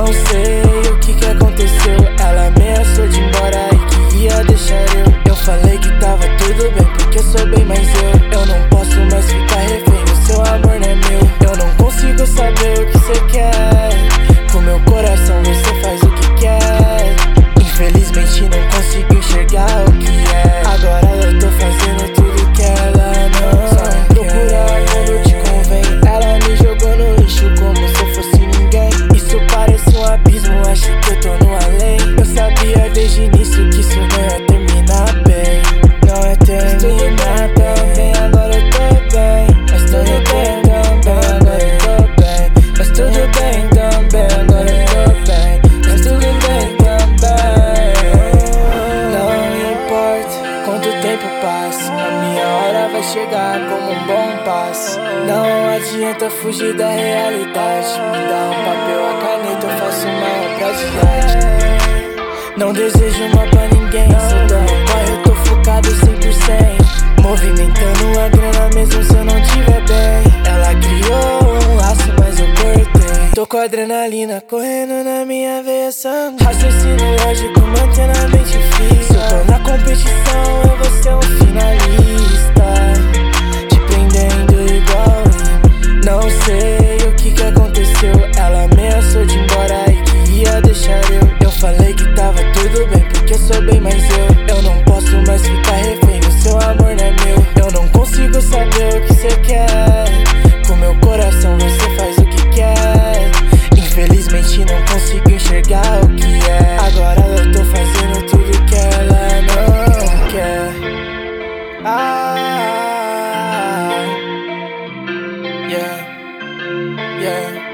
Não sei o que aconteceu. Ela ameaçou de ir embora e que ia deixar eu. Eu falei que tava tudo bem, porque sou bem mais eu. Eu não posso mais ficar refém, o seu amor não é meu. Eu não consigo saber o que cê quer. Com meu coração você faz o que quer. Infelizmente não consigo enxergar o que é. Agora eu tô fazendo tudo que ela não só me procura quando te convém. Ela me jogou no lixo como se eu fosse ninguém. Isso parece um abismo, acho que eu tô no além. Eu sabia desde o início que isso não ia terminar bem. Não é terminar bem. Agora eu tô bem. Mas tudo bem também. Agora eu tô bem. Mas tudo bem também. Agora eu tô bem. Mas tudo bem também. Não importa quanto tempo passa, a minha hora vai chegar como um bom passo. Não adianta fugir da realidade. Me dá um papel, a caneta, eu faço uma obra de arte. Não desejo mal pra ninguém, só dou meu corre, eu tô focado 100%. Movimentando a grana mesmo se eu não tiver bem. Ela criou um laço, mas eu cortei. Tô com adrenalina correndo na minha veia sangue. Raciocínio lógico, mantendo a mente fixa. Se eu tô na competição, eu vou ser um finalista, te prendendo igual imã. Não sei o que aconteceu. Ela ameaçou de ir embora e que ia deixar eu. Eu falei que tava tudo bem, porque eu sou bem mais eu. Eu não posso mais ficar refém, o seu amor não é meu. Eu não consigo saber o que cê quer. Com meu coração você faz o que quer. Infelizmente não consigo enxergar o que é. Agora eu tô fazendo tudo que ela não quer. Yeah, yeah.